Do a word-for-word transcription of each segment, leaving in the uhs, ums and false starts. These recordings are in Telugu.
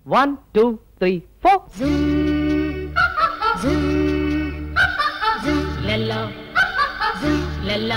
One two three four. లల్లా లల్లా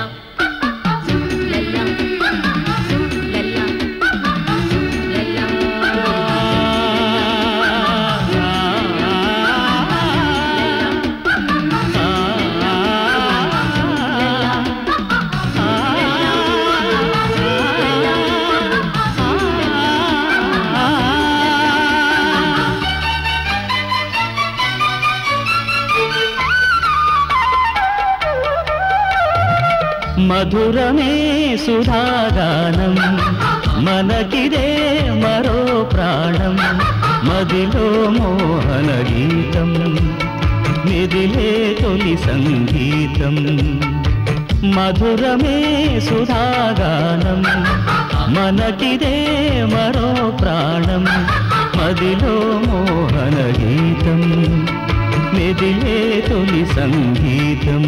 మధురమే సుధాగానం మనకిదే మరో ప్రాణం మదిలో మోహన గీతం నిదిలే తొలి సంగీతం. మధురమే సుధాగానం మనకిదే మరో ప్రాణం మదిలో మోహన గీతం నిదిలే తొలి సంగీతం.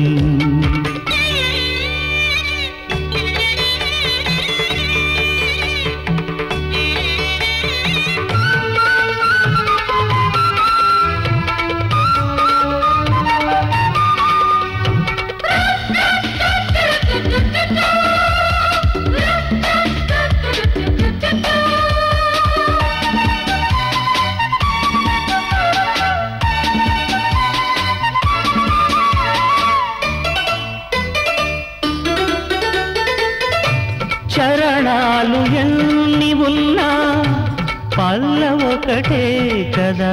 చరణాలు ఎన్ని ఉన్నా పల్లవొకటే కదా,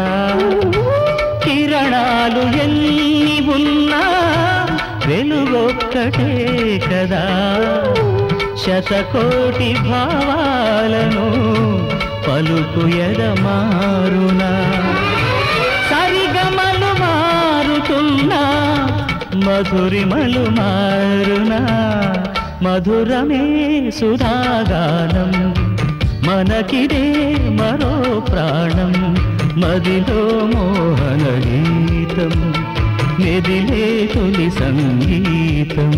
కిరణాలు ఎన్ని ఉన్నా వెలుగొక్కటే కదా. శతకోటి భావాలను పలుకు ఎదమారునా, సరిగమలు మారుతున్నా మధురిమలు మారునా. మధురమే సుధాగానం మనకిదే మరో ప్రాణం మదిలో మోహన గీతం మెదిలే తొలి సంగీతం.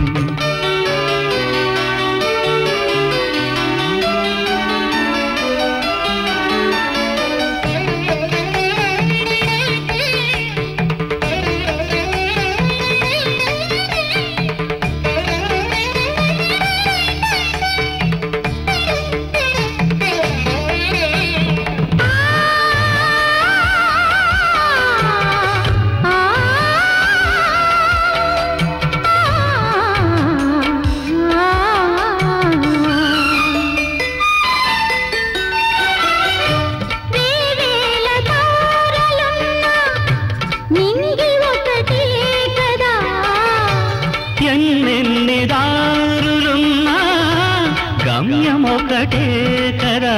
ఎన్నెన్ని దారులున్నా గమ్యమొకటే కదా,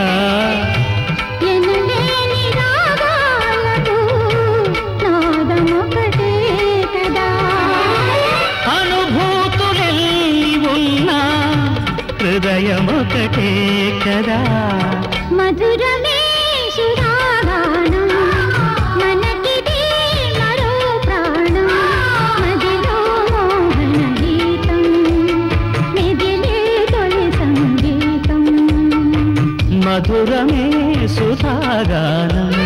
ఎనలేని రాగాలకు నాదమొకటే కదా. అనుభూతులెల్లి ఉన్నా హృదయమొకటే కదా. మధురమే సుధాగానం మనకిదే మరో ప్రాణం మదిలో మోహన గీతం మెదిలే తొలి సంగీతం. మధురమే సుధాగానం